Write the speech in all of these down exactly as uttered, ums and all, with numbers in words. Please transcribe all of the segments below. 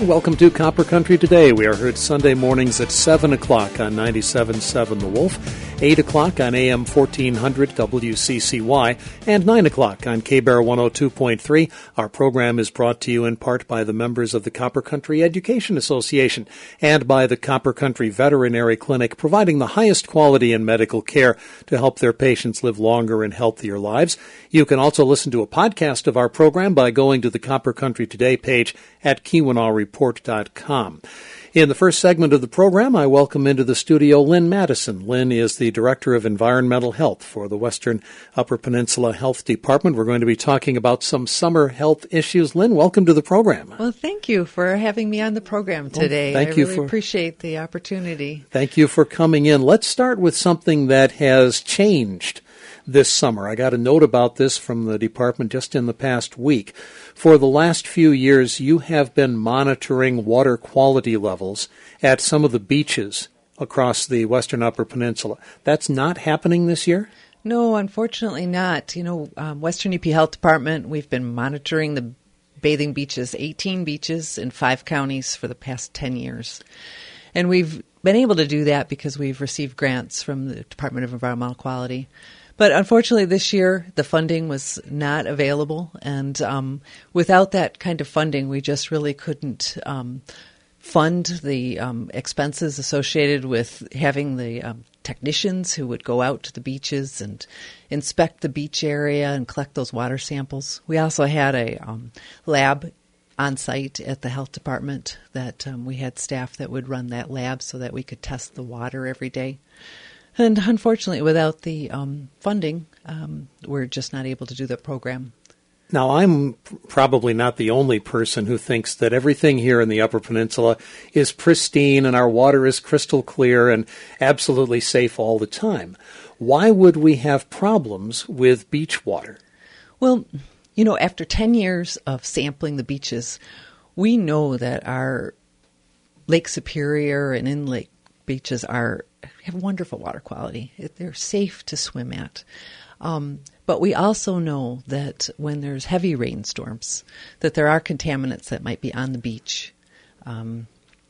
Welcome to Copper Country Today. We are heard Sunday mornings at seven o'clock on ninety-seven point seven The Wolf, eight o'clock on A M fourteen hundred W C C Y, and nine o'clock on K-Bear one oh two point three. Our program is brought to you in part by the members of the Copper Country Education Association and by the Copper Country Veterinary Clinic, providing the highest quality in medical care to help their patients live longer and healthier lives. You can also listen to a podcast of our program by going to the Copper Country Today page at Keweenaw Report dot com. In the first segment of the program, I welcome into the studio Lynn Madison. Lynn is the Director of Environmental Health for the Western Upper Peninsula Health Department. We're going to be talking about some summer health issues. Lynn, welcome to the program. Well, thank you for having me on the program today. Well, thank I you really for, appreciate the opportunity. Thank you for coming in. Let's start with something that has changed this summer. I got a note about this from the department just in the past week. For the last few years, you have been monitoring water quality levels at some of the beaches across the Western Upper Peninsula. That's not happening this year? No, unfortunately not. You know, um, Western U P Health Department, we've been monitoring the bathing beaches, eighteen beaches in five counties for the past ten years. And we've been able to do that because we've received grants from the Department of Environmental Quality. But unfortunately, this year, the funding was not available. And um, without that kind of funding, we just really couldn't um, fund the um, expenses associated with having the um, technicians who would go out to the beaches and inspect the beach area and collect those water samples. We also had a um, lab on site at the health department that um, we had staff that would run that lab so that we could test the water every day. And unfortunately, without the um, funding, um, we're just not able to do the program. Now, I'm probably not the only person who thinks that everything here in the Upper Peninsula is pristine and our water is crystal clear and absolutely safe all the time. Why would we have problems with beach water? Well, you know, after ten years of sampling the beaches, we know that our Lake Superior and inlet beaches are have wonderful water quality. They're safe to swim at. Um, but we also know that when there's heavy rainstorms, that there are contaminants that might be on the beach. Um,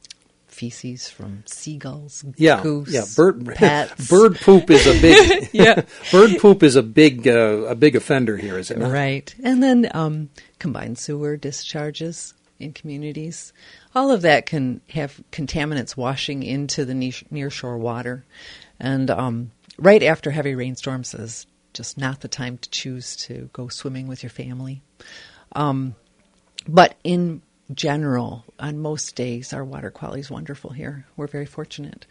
feces from seagulls, yeah, goose, yeah, bird, pets. bird poop is a big yeah. bird poop is a big uh, a big offender here, is it not? Right. And then um, combined sewer discharges in communities. All of that can have contaminants washing into the nearshore water. And um, right after heavy rainstorms is just not the time to choose to go swimming with your family. Um, but in general, on most days, our water quality is wonderful here. We're very fortunate.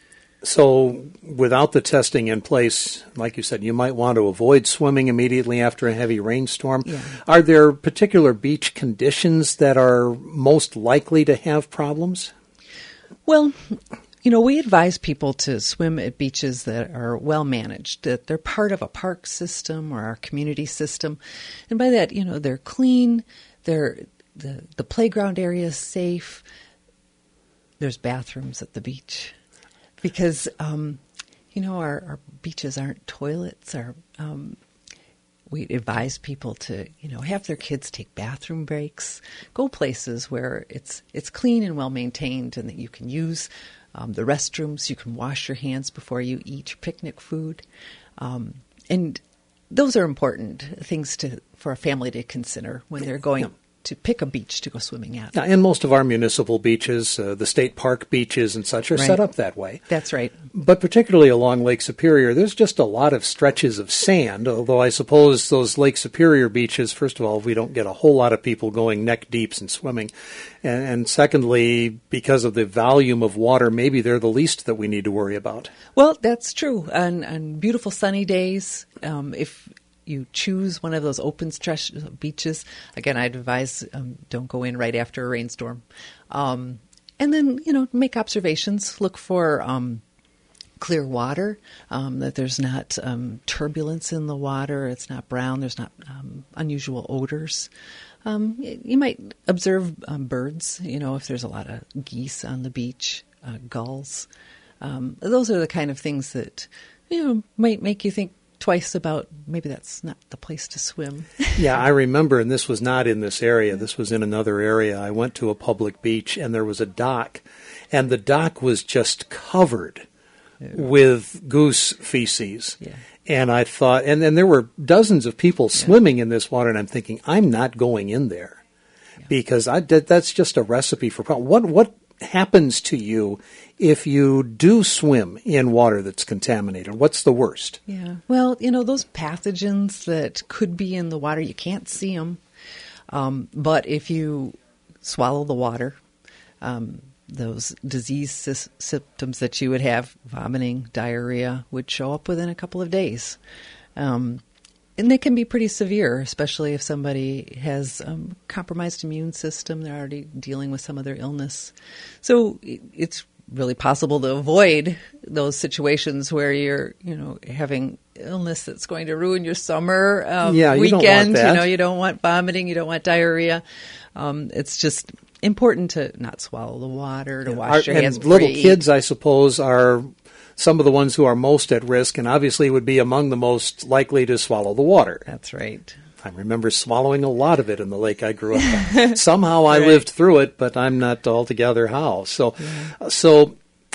So without the testing in place, like you said, you might want to avoid swimming immediately after a heavy rainstorm. Yeah. Are there particular beach conditions that are most likely to have problems? Well, you know, we advise people to swim at beaches that are well managed, that they're part of a park system or our community system. And by that, you know, they're clean, they're the, the playground area is safe, there's bathrooms at the beach. Because, um, you know, our, our beaches aren't toilets. Our, um, we advise people to, you know, have their kids take bathroom breaks, go places where it's it's clean and well maintained and that you can use um, the restrooms, you can wash your hands before you eat your picnic food. Um, and those are important things to for a family to consider when they're going yeah. to pick a beach to go swimming at. Yeah, and most of our municipal beaches, uh, the state park beaches and such, are right. set up that way. That's right. But particularly along Lake Superior, there's just a lot of stretches of sand, although I suppose those Lake Superior beaches, first of all, we don't get a whole lot of people going neck deeps and swimming. And, and secondly, because of the volume of water, maybe they're the least that we need to worry about. Well, that's true. On, on beautiful sunny days, um, if you choose one of those open stretch beaches, again, I'd advise um, don't go in right after a rainstorm. Um, and then, you know, make observations. Look for um, clear water, um, that there's not um, turbulence in the water. It's not brown. There's not um, unusual odors. Um, you might observe um, birds, you know, if there's a lot of geese on the beach, uh, gulls. Um, those are the kind of things that, you know, might make you think, twice about maybe that's not the place to swim. Yeah, I remember, and this was not in this area. This was in another area. I went to a public beach, and there was a dock, and the dock was just covered Ew. with goose feces. Yeah. And I thought, and then there were dozens of people yeah. swimming in this water, and I'm thinking, I'm not going in there yeah. because I did, that's just a recipe for problem. What what happens to you if you do swim in water that's contaminated? What's the worst? Yeah, well, you know, those pathogens that could be in the water, you can't see them. Um, but if you swallow the water, um, those disease sy- symptoms that you would have, vomiting, diarrhea, would show up within a couple of days. Um, and they can be pretty severe, especially if somebody has um, compromised immune system. They're already dealing with some other illness. So it, it's really possible to avoid those situations where you're, you know, having illness that's going to ruin your summer um, yeah, you weekend. Don't want that. You know, you don't want vomiting, you don't want diarrhea. Um, it's just important to not swallow the water, to wash Our, your hands. And little before you kids, eat. I suppose, are some of the ones who are most at risk, and obviously would be among the most likely to swallow the water. That's right. I remember swallowing a lot of it in the lake I grew up in. Somehow I right. lived through it, but I'm not altogether how. So, yeah. so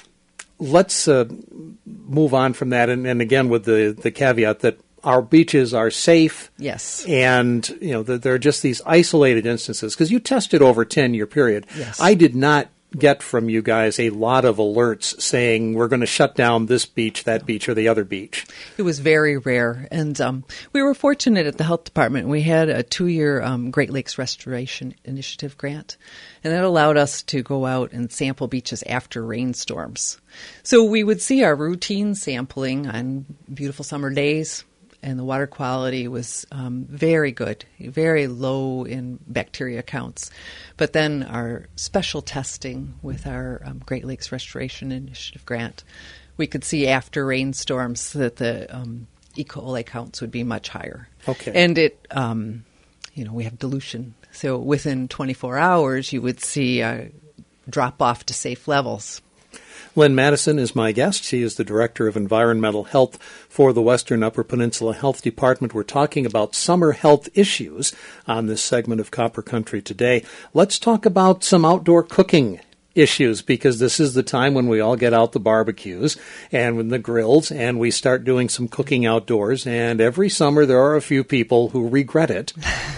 let's uh, move on from that, and, and again with the, the caveat that our beaches are safe. Yes. And, you know, there are just these isolated instances. Because you tested over a ten-year period. Yes. I did not get from you guys a lot of alerts saying we're going to shut down this beach, that beach, or the other beach. It was very rare. And um, we were fortunate at the health department. We had a two-year um, Great Lakes Restoration Initiative grant. And that allowed us to go out and sample beaches after rainstorms. So we would see our routine sampling on beautiful summer days. And the water quality was um, very good, very low in bacteria counts. But then our special testing with our um, Great Lakes Restoration Initiative grant, we could see after rainstorms that the um, E. coli counts would be much higher. Okay. And it, um, you know, we have dilution. So within twenty-four hours, you would see a drop off to safe levels. Lynn Madison is my guest. She is the Director of Environmental Health for the Western Upper Peninsula Health Department. We're talking about summer health issues on this segment of Copper Country today. Let's talk about some outdoor cooking issues, because this is the time when we all get out the barbecues and with the grills and we start doing some cooking outdoors. And every summer there are a few people who regret it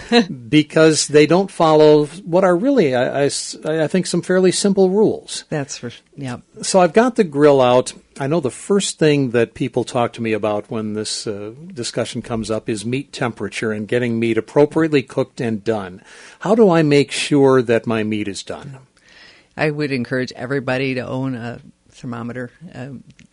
because they don't follow what are really, I, I, I think, some fairly simple rules. That's for, yeah. So I've got the grill out. I know the first thing that people talk to me about when this uh, discussion comes up is meat temperature and getting meat appropriately cooked and done. How do I make sure that my meat is done? I would encourage everybody to own a thermometer. Uh,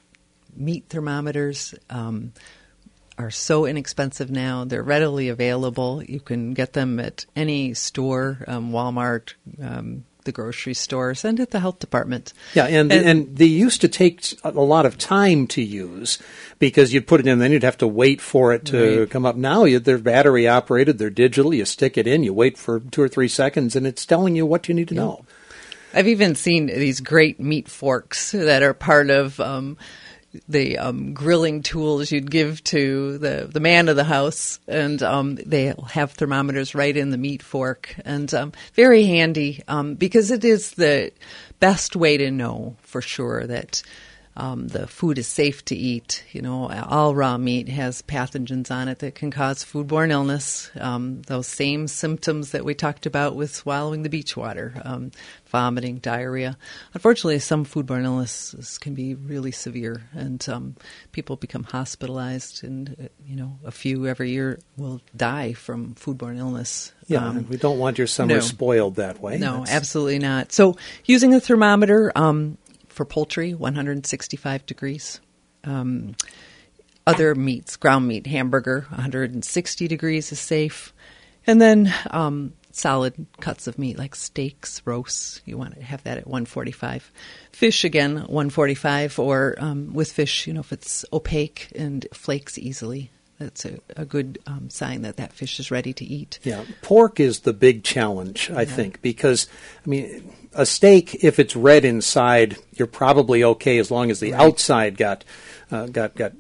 meat thermometers um, are so inexpensive now. They're readily available. You can get them at any store, um, Walmart, um, the grocery stores, and at the health department. Yeah, and, and and they used to take a lot of time to use because you'd put it in, then you'd have to wait for it to right. come up. Now you, they're battery operated, they're digital. You stick it in, you wait for two or three seconds, and it's telling you what you need to yeah. know. I've even seen these great meat forks that are part of um, the um, grilling tools you'd give to the, the man of the house. And um, they have thermometers right in the meat fork. And um, very handy um, because it is the best way to know for sure that um, the food is safe to eat. You know, all raw meat has pathogens on it that can cause foodborne illness. Um, those same symptoms that we talked about with swallowing the beach water. Um, vomiting, diarrhea. Unfortunately, some foodborne illnesses can be really severe, and um, people become hospitalized, and uh, you know, a few every year will die from foodborne illness. Yeah, um, we don't want your summer no, spoiled that way. No, That's... absolutely not. So, using a thermometer um, for poultry, one hundred sixty-five degrees. Um, other meats, ground meat, hamburger, one hundred sixty degrees is safe, and then um, solid cuts of meat like steaks, roasts, you want to have that at one forty-five. Fish, again, one forty-five, or um, with fish, you know, if it's opaque and flakes easily, that's a, a good um, sign that that fish is ready to eat. Yeah, pork is the big challenge, I yeah. think, because, I mean, a steak, if it's red inside, you're probably okay as long as the right. outside got uh, got got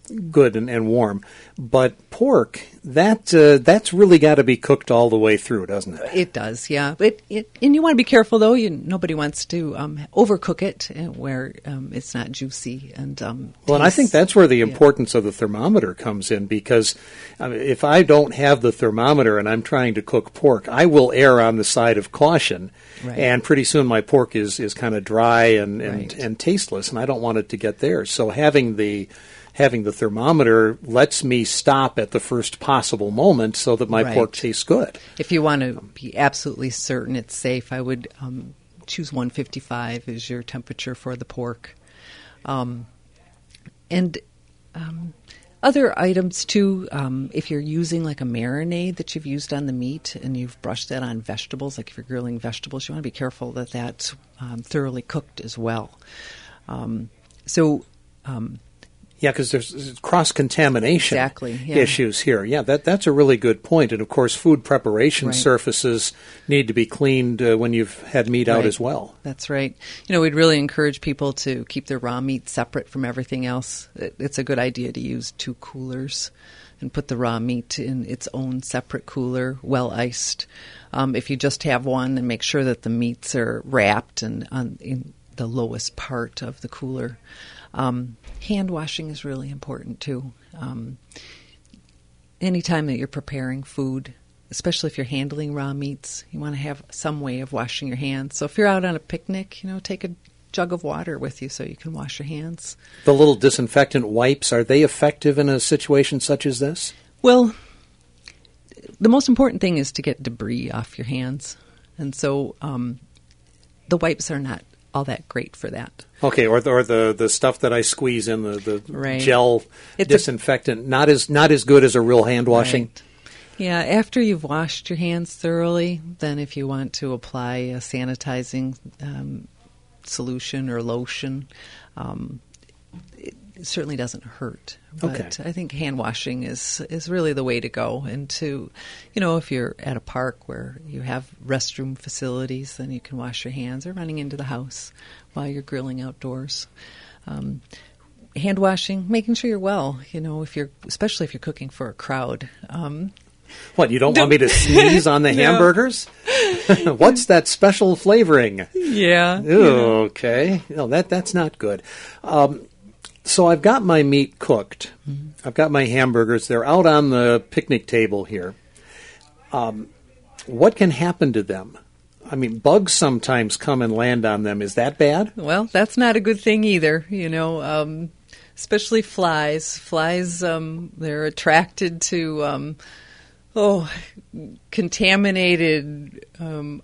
good and, and warm. But pork, that uh, that's really got to be cooked all the way through, doesn't it? It does, yeah. It, it, and you want to be careful, though. You, nobody wants to um, overcook it uh, where um, it's not juicy. And um, Well, and I think that's where the importance yeah. of the thermometer comes in, because I mean, if I don't have the thermometer and I'm trying to cook pork, I will err on the side of caution. Right. And pretty soon my pork is, is kind of dry and, and, right. and tasteless, and I don't want it to get there. So having the having the thermometer lets me stop at the first possible moment so that my right. pork tastes good. If you want to be absolutely certain it's safe, I would um, choose one fifty-five as your temperature for the pork. Um, and um, other items, too, um, if you're using like a marinade that you've used on the meat and you've brushed that on vegetables, like if you're grilling vegetables, you want to be careful that that's um, thoroughly cooked as well. Um, so... Um, Yeah, because there's cross-contamination exactly, yeah. issues here. Yeah, that that's a really good point. And, of course, food preparation right. surfaces need to be cleaned uh, when you've had meat right. out as well. That's right. You know, we'd really encourage people to keep their raw meat separate from everything else. It, it's a good idea to use two coolers and put the raw meat in its own separate cooler, well iced. Um, if you just have one, then make sure that the meats are wrapped and on, in the lowest part of the cooler. Um, hand washing is really important, too. Um, anytime that you're preparing food, especially if you're handling raw meats, you want to have some way of washing your hands. So if you're out on a picnic, you know, take a jug of water with you so you can wash your hands. The little disinfectant wipes, are they effective in a situation such as this? Well, the most important thing is to get debris off your hands. And so um, the wipes are not all that great for that. Okay, or the, or the, the stuff that I squeeze in, the, the right. gel it's disinfectant, a, not as not as good as a real hand washing? Right. Yeah, after you've washed your hands thoroughly, then if you want to apply a sanitizing um, solution or lotion, um, it, it certainly doesn't hurt. But okay. I think hand washing is, is really the way to go. And to, you know, if you're at a park where you have restroom facilities, then you can wash your hands, or running into the house while you're grilling outdoors. Um, hand washing, making sure you're well, you know, if you're, especially if you're cooking for a crowd. Um, what, you don't, don't want me to sneeze on the no. hamburgers? What's that special flavoring? Yeah. Ooh, you know. Okay. No, that that's not good. Um, so I've got my meat cooked. Mm-hmm. I've got my hamburgers. They're out on the picnic table here. Um, what can happen to them? I mean, bugs sometimes come and land on them. Is that bad? Well, that's not a good thing either, you know, um, especially flies. Flies, um, they're attracted to, um, oh, contaminated, um,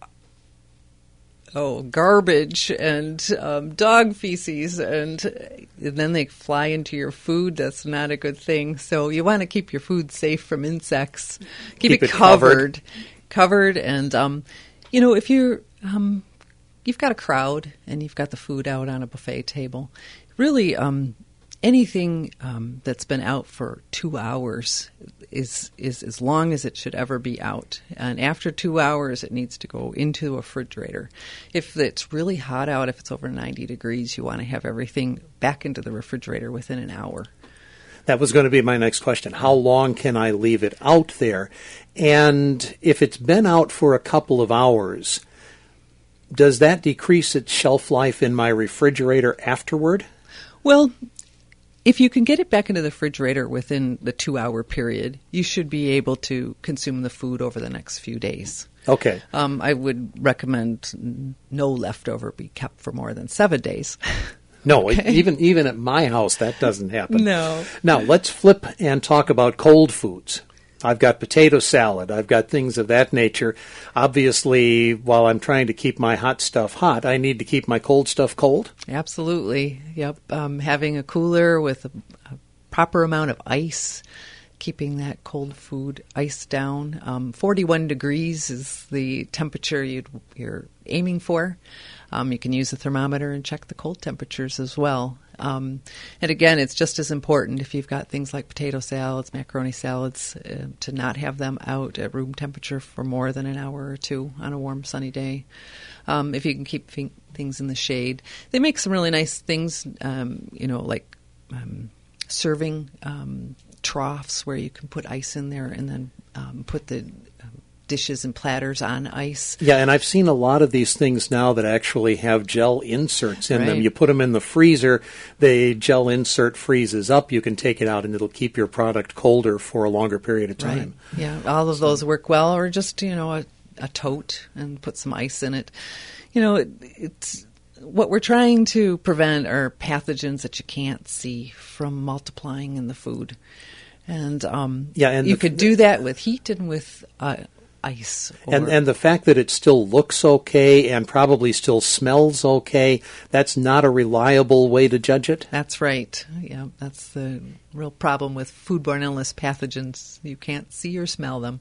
oh, garbage and um, dog feces, and, and then they fly into your food. That's not a good thing. So you want to keep your food safe from insects. Keep, keep it, it covered. Covered, covered and... Um, You know, if you're, um, you've got a crowd and you've got the food out on a buffet table, really um, anything um, that's been out for two hours is is as long as it should ever be out. And after two hours, it needs to go into a refrigerator. If it's really hot out, if it's over ninety degrees, you want to have everything back into the refrigerator within an hour. That was going to be my next question. How long can I leave it out there? And if it's been out for a couple of hours, does that decrease its shelf life in my refrigerator afterward? Well, if you can get it back into the refrigerator within the two-hour period, you should be able to consume the food over the next few days. Okay. Um, I would recommend no leftover be kept for more than seven days. No, okay. even even at my house, that doesn't happen. No. Now, let's flip and talk about cold foods. I've got potato salad. I've got things of that nature. Obviously, while I'm trying to keep my hot stuff hot, I need to keep my cold stuff cold. Absolutely. Yep. Um, having a cooler with a, a proper amount of ice, keeping that cold food iced down. Um, forty-one degrees is the temperature you'd, you're aiming for. Um, you can use a thermometer and check the cold temperatures as well. Um, and again, it's just as important if you've got things like potato salads, macaroni salads, uh, to not have them out at room temperature for more than an hour or two on a warm, sunny day. Um, if you can keep f- things in the shade. They make some really nice things, um, you know, like um, serving um, troughs where you can put ice in there and then um, put the um, dishes and platters on ice. Yeah, and I've seen a lot of these things now that actually have gel inserts in Right. them. You put them in the freezer, the gel insert freezes up, you can take it out, and it'll keep your product colder for a longer period of time. Right. Yeah, all of those work well, or just, you know, a, a tote and put some ice in it. You know, it, it's what we're trying to prevent are pathogens that you can't see from multiplying in the food. And, um, Yeah, and you the- could do that with heat and with uh, ice. Or, And and the fact that it still looks okay and probably still smells okay, that's not a reliable way to judge it? That's right. Yeah, that's the real problem with foodborne illness pathogens. You can't see or smell them.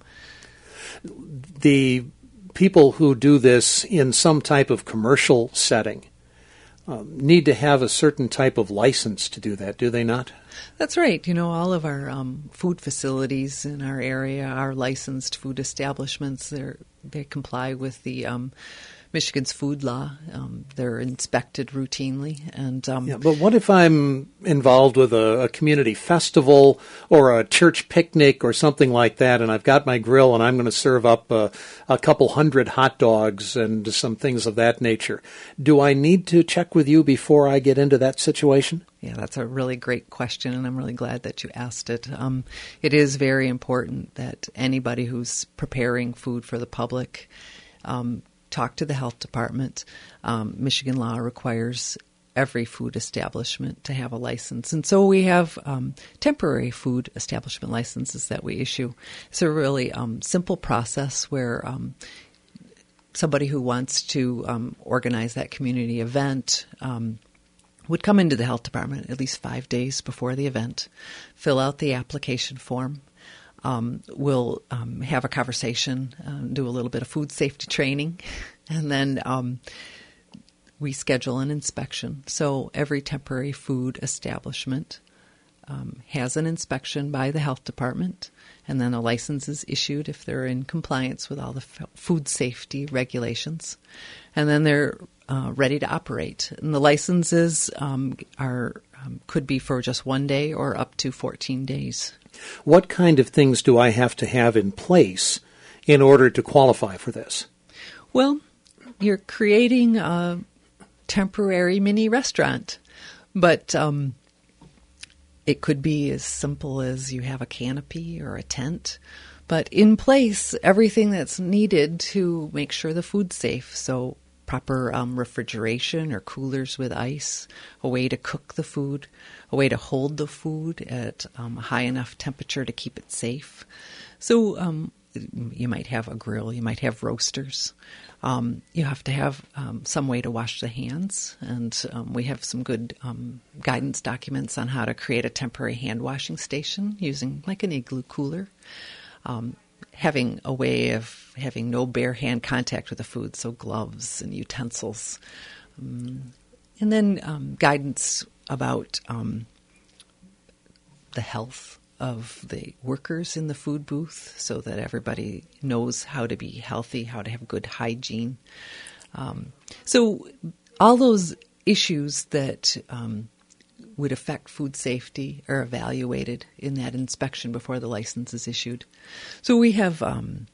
The people who do this in some type of commercial setting um, need to have a certain type of license to do that, do they not? That's right. You know, all of our um, food facilities in our area are licensed food establishments. They're, they comply with the um, Michigan's food law. Um, they're inspected routinely. And um, Yeah, but what if I'm involved with a, a community festival or a church picnic or something like that, and I've got my grill and I'm going to serve up a, a couple hundred hot dogs and some things of that nature? Do I need to check with you before I get into that situation? Yeah, that's a really great question, and I'm really glad that you asked it. Um, it is very important that anybody who's preparing food for the public um, talk to the health department. Um, Michigan law requires every food establishment to have a license. And so we have um, temporary food establishment licenses that we issue. It's a really um, simple process where um, somebody who wants to um, organize that community event um, would come into the health department at least five days before the event, fill out the application form. Um, we'll um, have a conversation, uh, do a little bit of food safety training, and then um, we schedule an inspection. So every temporary food establishment um, has an inspection by the health department, and then a license is issued if they're in compliance with all the f- food safety regulations. And then they're uh, ready to operate. And the licenses um, are um, could be for just one day or up to fourteen days. What kind of things do I have to have in place in order to qualify for this? Well, you're creating a temporary mini restaurant, but um, it could be as simple as you have a canopy or a tent, but in place, everything that's needed to make sure the food's safe. So proper um, refrigeration or coolers with ice, a way to cook the food, a way to hold the food at um, a high enough temperature to keep it safe. So um, you might have a grill, you might have roasters. Um, you have to have um, some way to wash the hands, and um, we have some good um, guidance documents on how to create a temporary hand washing station using like an igloo cooler. Um, having a way of having no bare hand contact with the food, so gloves and utensils. Um, and then um, guidance about um, the health of the workers in the food booth so that everybody knows how to be healthy, how to have good hygiene. Um, so all those issues that um, would affect food safety are evaluated in that inspection before the license is issued. So we have um,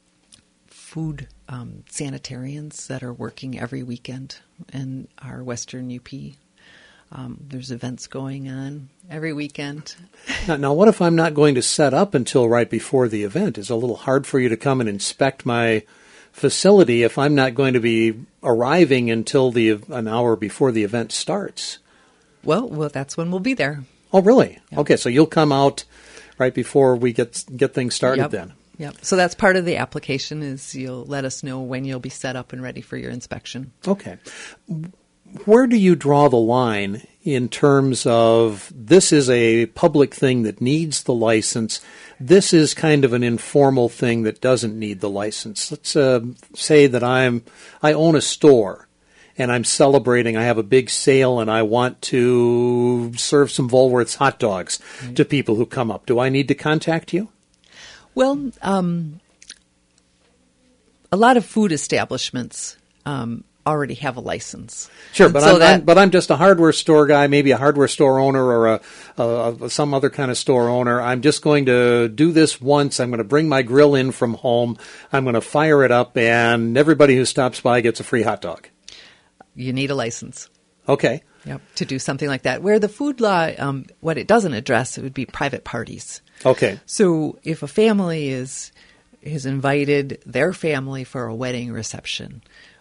food um, sanitarians that are working every weekend in our Western U P. Um, there's events going on every weekend. Now, now, what if I'm not going to set up until right before the event? Is it a little hard for you to come and inspect my facility if I'm not going to be arriving until the an hour before the event starts? Well, well, that's when we'll be there. Oh, really? Yep. Okay, so you'll come out right before we get get things started Yep. then. Yep. So that's part of the application is you'll let us know when you'll be set up and ready for your inspection. Okay. Where do you draw the line in terms of this is a public thing that needs the license, this is kind of an informal thing that doesn't need the license? Let's uh, say that I'm I own a store and I'm celebrating, I have a big sale and I want to serve some Woolworth's hot dogs right. to people who come up. Do I need to contact you? Well, um, a lot of food establishments um, already have a license. Sure, but, so I'm, that, I'm, but I'm just a hardware store guy, maybe a hardware store owner or a, a, a some other kind of store owner. I'm just going to do this once. I'm going to bring my grill in from home. I'm going to fire it up, and everybody who stops by gets a free hot dog. You need a license. Okay. Yep, to do something like that. Where the food law, um, what it doesn't address, it would be private parties. Okay. So if a family is is invited their family for a wedding reception,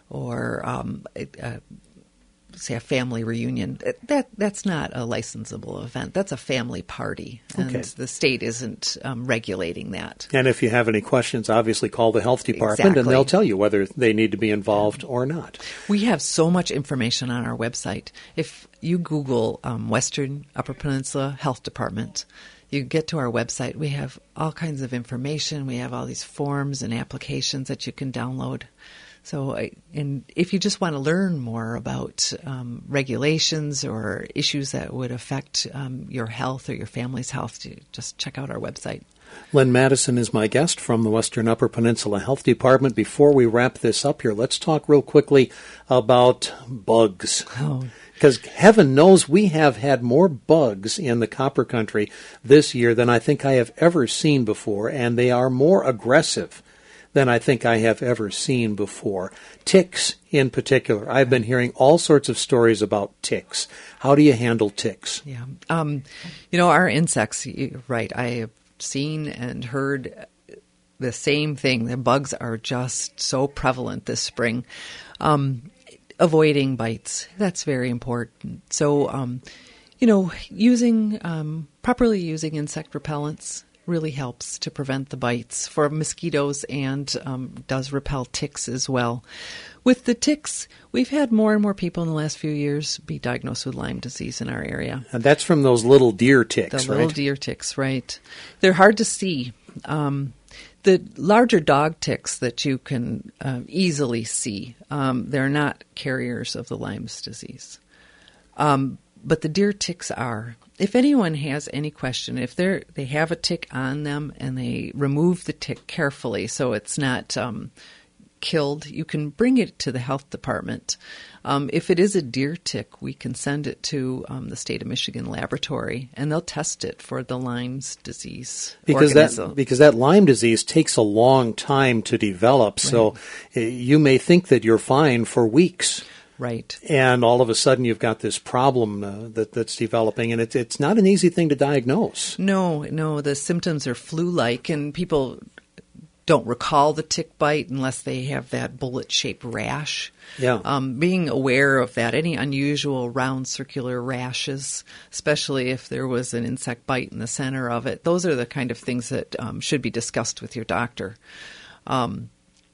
or um, uh, say a family reunion, that that's not a licensable event. That's a family party, and okay. the state isn't um, regulating that. And if you have any questions, obviously call the health department, exactly. and they'll tell you whether they need to be involved or not. We have so much information on our website. If you Google um, Western Upper Peninsula Health Department, you get to our website. We have all kinds of information. We have all these forms and applications that you can download. So, and if you just want to learn more about um, regulations or issues that would affect um, your health or your family's health, just check out our website. Lynn Madison is my guest from the Western Upper Peninsula Health Department. Before we wrap this up here, let's talk real quickly about bugs. Oh. Because heaven knows we have had more bugs in the Copper Country this year than I think I have ever seen before, and they are more aggressive than I think I have ever seen before. Ticks in particular. I've been hearing all sorts of stories about ticks. How do you handle ticks? Yeah. Um, you know, our insects, right, I have seen and heard the same thing. The bugs are just so prevalent this spring. Um, avoiding bites, that's very important. So, um, you know, using um, properly using insect repellents really helps to prevent the bites for mosquitoes and um, does repel ticks as well. With the ticks, we've had more and more people in the last few years be diagnosed with Lyme disease in our area. And that's from those little deer ticks, the right? The little deer ticks, right. They're hard to see. Um, the larger dog ticks that you can uh, easily see, um, they're not carriers of the Lyme's disease. Um, but the deer ticks are. If anyone has any question, if they they have a tick on them and they remove the tick carefully so it's not um, killed, you can bring it to the health department. Um, if it is a deer tick, we can send it to um, the state of Michigan laboratory, and they'll test it for the Lyme's disease because organism. that because that Lyme disease takes a long time to develop. Right. So uh, you may think that you're fine for weeks. Right. And all of a sudden you've got this problem uh, that, that's developing, and it's it's not an easy thing to diagnose. No, no, the symptoms are flu-like, and people don't recall the tick bite unless they have that bullet-shaped rash. Yeah. Um, being aware of that, any unusual round circular rashes, especially if there was an insect bite in the center of it, those are the kind of things that um, should be discussed with your doctor. Um,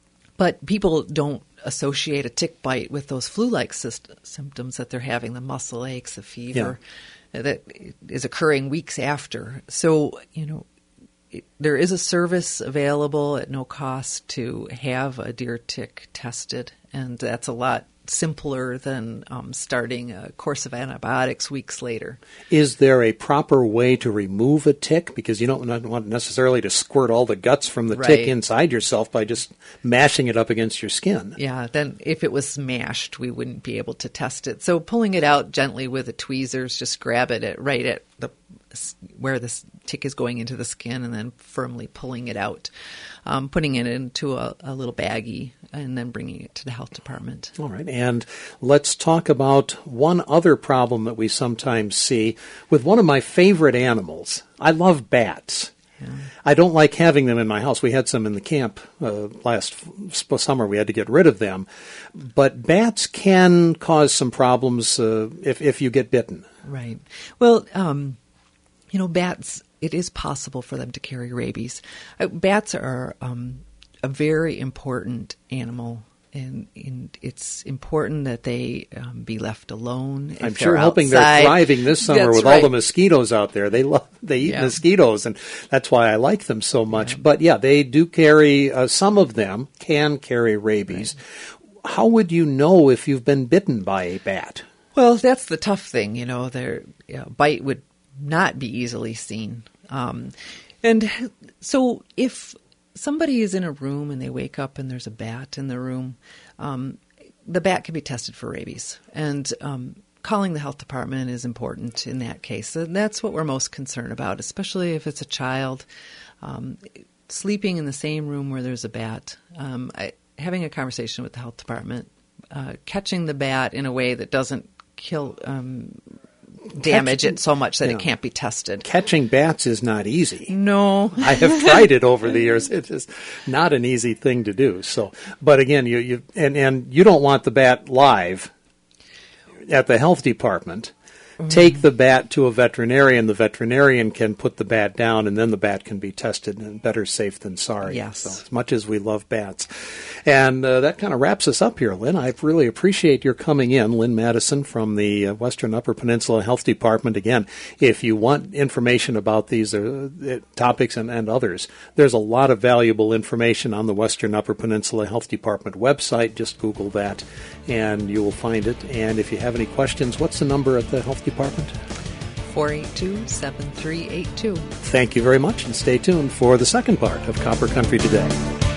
but people don't associate a tick bite with those flu-like syst- symptoms that they're having, the muscle aches, the fever, yeah. that is occurring weeks after. So, you know, it, there is a service available at no cost to have a deer tick tested, and that's a lot simpler than um, starting a course of antibiotics weeks later. Is there a proper way to remove a tick? Because you don't want necessarily to squirt all the guts from the right. tick inside yourself by just mashing it up against your skin. Yeah, then if it was smashed, we wouldn't be able to test it. So pulling it out gently with the tweezers, just grab it at, right at the where the tick is going into the skin, and then firmly pulling it out, um, putting it into a, a little baggie, and then bringing it to the health department. All right, and let's talk about one other problem that we sometimes see with one of my favorite animals. I love bats. Yeah. I don't like having them in my house. We had some in the camp uh, last f- summer. We had to get rid of them. But bats can cause some problems uh, if, if you get bitten. Right. Well, um, you know, bats, it is possible for them to carry rabies. Uh, bats are um, a very important animal, and, and it's important that they um, be left alone. I'm sure hoping outside. They're thriving this summer that's with right. all the mosquitoes out there. They love they eat yeah. mosquitoes, and that's why I like them so much. Yeah. But yeah, they do carry, uh, some of them can carry rabies. Right. How would you know if you've been bitten by a bat? Well, that's the tough thing, you know. Their you know, bite would not be easily seen. Um, and so if somebody is in a room and they wake up and there's a bat in the room, um, the bat can be tested for rabies, and um, calling the health department is important in that case. And that's what we're most concerned about, especially if it's a child um, sleeping in the same room where there's a bat. Um, I, having a conversation with the health department, uh, catching the bat in a way that doesn't kill, um, damage Catching, it so much that yeah. it can't be tested. Catching bats is not easy. No. I have tried it over the years. It is not an easy thing to do. So, but again, you, you and, and you don't want the bat live at the health department. Take the bat to a veterinarian. The veterinarian can put the bat down, and then the bat can be tested, and better safe than sorry. Yes. So as much as we love bats. And uh, that kind of wraps us up here, Lynn. I really appreciate your coming in. Lynn Madison from the uh, Western Upper Peninsula Health Department. Again, if you want information about these uh, topics and, and others, there's a lot of valuable information on the Western Upper Peninsula Health Department website. Just Google that, and you will find it. And if you have any questions, what's the number at the health department? four eight two, seven three eight two. Thank you very much, and stay tuned for the second part of Copper Country Today.